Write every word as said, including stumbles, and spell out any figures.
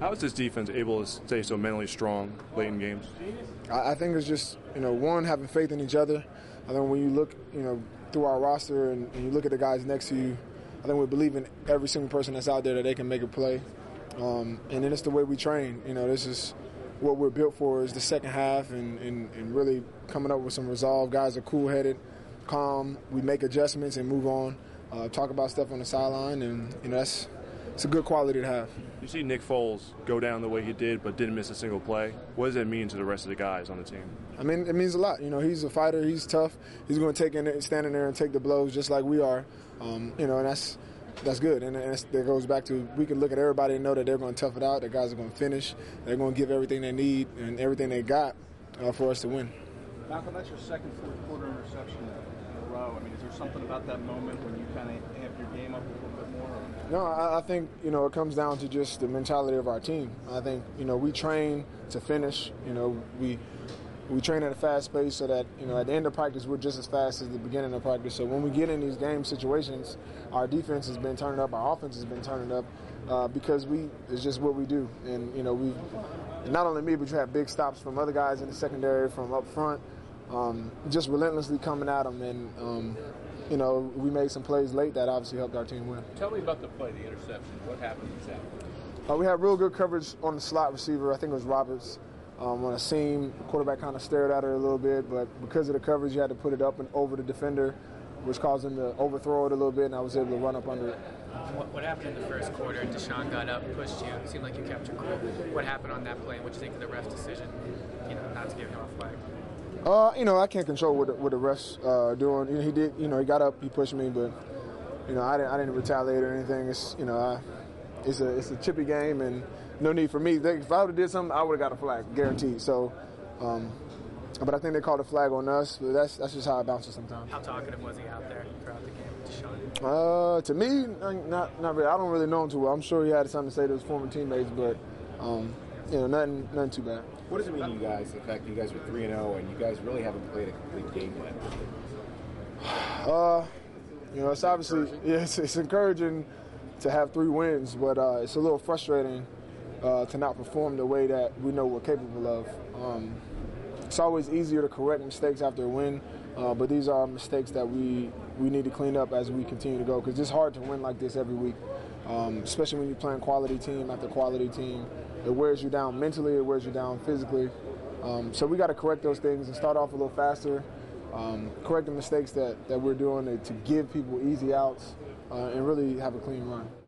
How is this defense able to stay so mentally strong late in games? I, I think it's just, you know, one, having faith in each other. I think when you look, you know, through our roster and, and you look at the guys next to you, I think we believe in every single person that's out there that they can make a play. Um, and then it's the way we train. You know, this is what we're built for, is the second half and, and, and really coming up with some resolve. Guys are cool-headed, calm. We make adjustments and move on, uh, talk about stuff on the sideline, and, you know, that's it's a good quality to have. You see Nick Foles go down the way he did but didn't miss a single play. What does that mean to the rest of the guys on the team? I mean, it means a lot. You know, he's a fighter. He's tough. He's going to take in, stand in there and take the blows just like we are. Um, you know, and that's that's good. And that's, that goes back to, we can look at everybody and know that they're going to tough it out. The guys are going to finish. They're going to give everything they need and everything they got uh, for us to win. Malcolm, that's your second fourth quarter interception in a row. I mean, is there something about that moment when you kind of amp your game up a little bit more? Or? No, I, I think, you know, it comes down to just the mentality of our team. I think, you know, we train to finish. You know, we we train at a fast pace so that, you know, at the end of practice, we're just as fast as the beginning of practice. So when we get in these game situations, our defense has been turning up, our offense has been turning up uh, because we it's just what we do. And, you know, we not only me, but you have big stops from other guys in the secondary, from up front, um, just relentlessly coming at them. And, um, you know, we made some plays late that obviously helped our team win. Tell me about the play, the interception. What happened exactly? Uh, we had real good coverage on the slot receiver. I think it was Roberts. Um, on a seam, the quarterback kind of stared at her a little bit, but because of the coverage, you had to put it up and over the defender, which caused him to overthrow it a little bit, and I was able to run up under it. What, what happened in the first quarter? Deshaun got up, pushed you. It seemed like you kept your cool. What happened on that play? What do you think of the ref's decision, you know, not to give him a flag? Uh, you know, I can't control what the, what the refs uh, are doing. You know, he did. You know, he got up, he pushed me, but you know, I didn't. I didn't retaliate or anything. It's you know, I, it's a it's a chippy game, and no need for me. They, if I would have did something, I would have got a flag, guaranteed. So, um, but I think they called a flag on us. But that's that's just how it bounces sometimes. How talkative was he out there throughout the game, Deshaun? Uh, to me, not not really. I don't really know him too well. I'm sure he had something to say to his former teammates, but um, you know, nothing nothing too bad. What does it mean to you guys, the fact that you guys are three and oh and you guys really haven't played a complete game yet? Uh, you know, it's obviously yeah, it's, it's encouraging to have three wins, but uh, it's a little frustrating uh, to not perform the way that we know we're capable of. Um, it's always easier to correct mistakes after a win, uh, but these are mistakes that we we need to clean up as we continue to go, because it's hard to win like this every week, um, especially when you're playing quality team after quality team. It wears you down mentally, it wears you down physically. Um, so we got to correct those things and start off a little faster, um, correct the mistakes that, that we're doing to, to give people easy outs, uh, and really have a clean run.